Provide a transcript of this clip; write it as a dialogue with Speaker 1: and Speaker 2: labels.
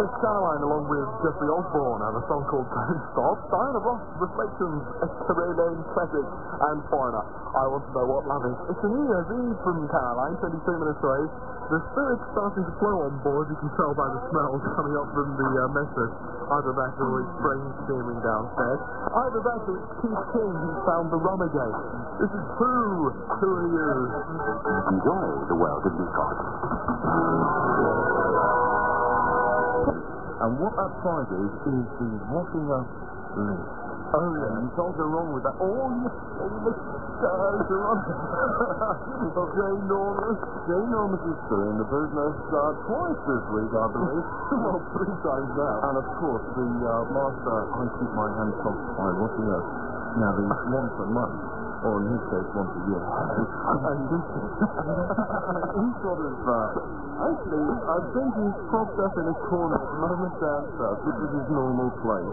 Speaker 1: Caroline, along with Jeffrey Osborne, and a song called Don't Stop. Diana Ross, Reflections, Caroline Classic, and Foreigner. I Want to Know What Love Is. It's a New Year's Eve from Caroline, 22 minutes away. The spirit's starting to flow on board, you can tell by the smells coming up from the message. Either that or it's brain steaming downstairs. Either that or it's Keith King who's found the rum again. This is Who Are You?
Speaker 2: Enjoy the world of Nikon.
Speaker 3: And what that prize is the washing up list.
Speaker 1: Oh, yeah.
Speaker 3: You can't go wrong with that. Oh, yes, famous stars are on. Jane Normus is still in the business twice this week, I believe.
Speaker 1: Well, 3 times now.
Speaker 3: And, of course, the master, I keep my hands occupied watching us. Now, the once a month, or in his case, once a year. He sort of, actually, I think he's propped up in a corner at the moment downstairs, which is his normal place.